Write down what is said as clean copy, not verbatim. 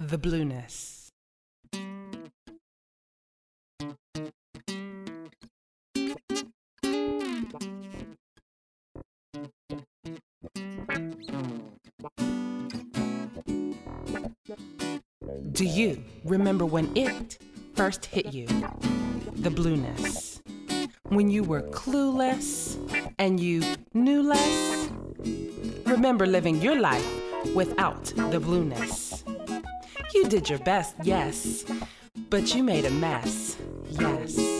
the blueness. Do you remember when it first hit you? The blueness. When you were clueless and you knew less? Remember living your life without the blueness. You did your best, yes, but you made a mess, yes.